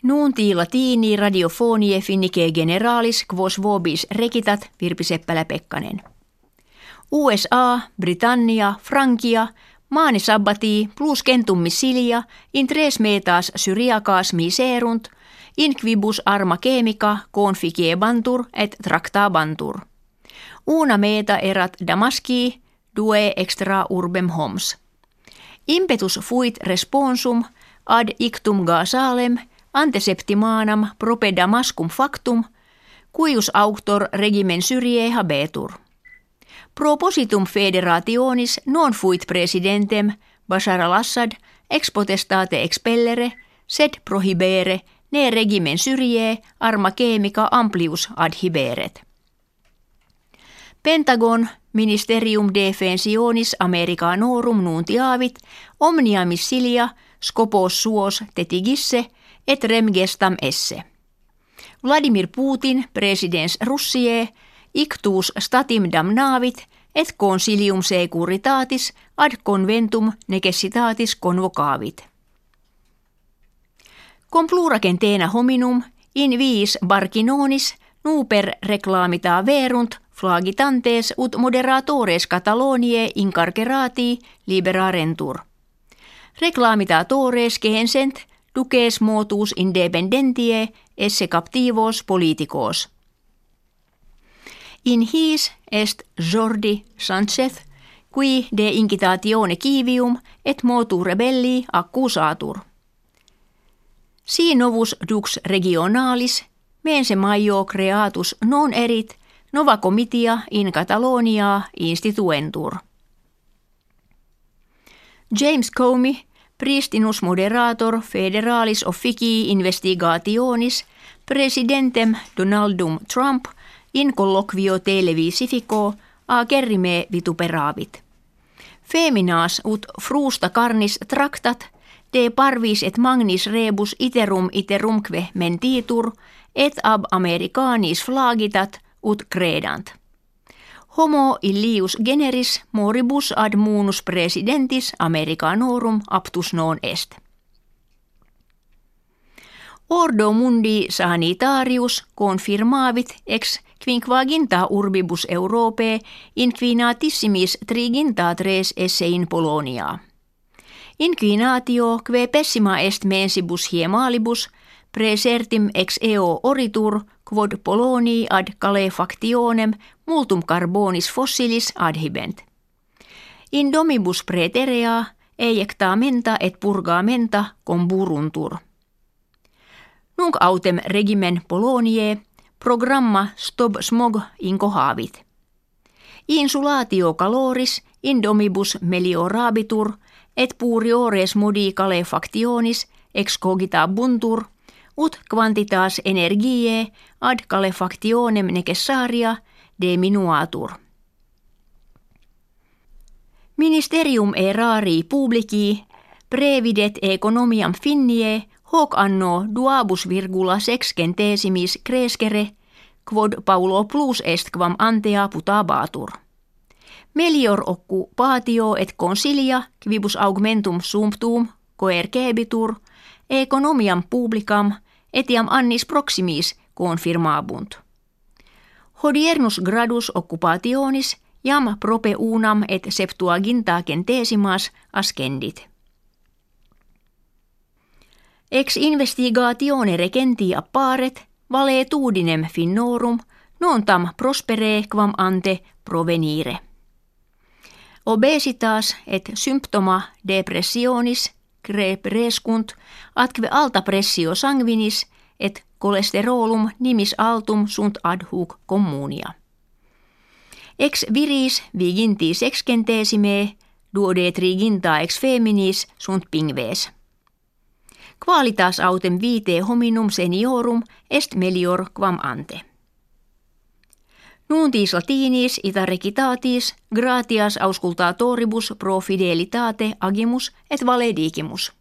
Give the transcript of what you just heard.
Nunti latini radiofonie finnike generalis quos vobis rekitat Virpi Seppälä-Pekkanen. USA, Britannia, Frankia, maani sabbatii plus centum missilia in tres metas syriacas miserunt, in quibus arma chemica conficiebantur et tractabantur. Una meta erat Damaski, due extra urbem homs. Impetus fuit responsum ad ictum Gazalem ante septimanam prope Damascum factum, cuius auctor regimen Syriae habetur. Propositum federationis non fuit presidentem Bashar al-Assad ex potestate expellere, sed prohibere ne regimen Syriae arma chemica amplius adhiberet. Pentagon Ministerium Defensionis Americanorum nuntiavit omnia missilia scopos suos tetigisse et rem gestam esse. Vladimir Putin, presidens Russiae, ictus statim damnavit et consilium securitatis ad conventum necessitatis convocavit. Compluragen tena hominum in viis Barcinonis nuper reclamita verunt flagitantes ut moderatores Cataloniae incarcerati liberarentur. Reclamitatores cehensent duces motus independentiae esse captivos politicos. In his est Jordi Sanchez, qui de incitatione civium et motu rebelli accusatur. Si novus dux regionalis, mense maio creatus non erit, nova comitia in Catalonia instituentur. James Comey, pristinus moderator federalis officii investigationis, presidentem Donaldum Trump, in colloquio televisifico acerrime vituperavit. Feminas ut frusta carnis tractat, de parvis et magnis rebus iterumque mentitur, et ab Americanis flagitat ut credant. Homo illius generis moribus ad munus presidentis Americanorum aptus non est. Ordo mundi sanitarius confirmavit ex quinquaginta urbibus Europae inquinatissimis triginta tres esse in Polonia. Inquinatio que pessima est mensibus hiemalibus praesertim ex eo oritur quod Polonii ad calefactionem multum carbonis fossilis adhibent. In domibus praeterea eiectamenta et purgamenta comburuntur. Nunc autem regimen Poloniae programma Stop Smog incohavit. Insulatio caloris in domibus meliorabitur et puriores modi calefactionis ex cogitabuntur ut quantitas energiae ad calefactionem necessaria diminuatur. Ministerium erarii publici previdet economiam finnie hoc anno 2,6 crescere, quod Paulo plus est quam antea putabatur. Melior occupatio et consilia quibus augmentum sumptuum coercebitur, economiam publicam etiam annis proximis confirmabunt. Hodiernus gradus occupationis jam prope unam et septuaginta centesimas ascendit. Ex investigatione regenti apparet valetudinem finnorum non tam prospere quam ante provenire. Obesitas et symptoma depressionis crescunt atque alta pressio sanguinis et cholesterolum nimis altum sunt ad hoc communia. Ex viris viginti sexcentesime duode triginta ex feminis sunt pingves. Qualitas autem vitae hominum seniorum est melior quam ante. Nuntis latinis ita recitatis gratias auscultatoribus pro fidelitate agimus et valedigimus.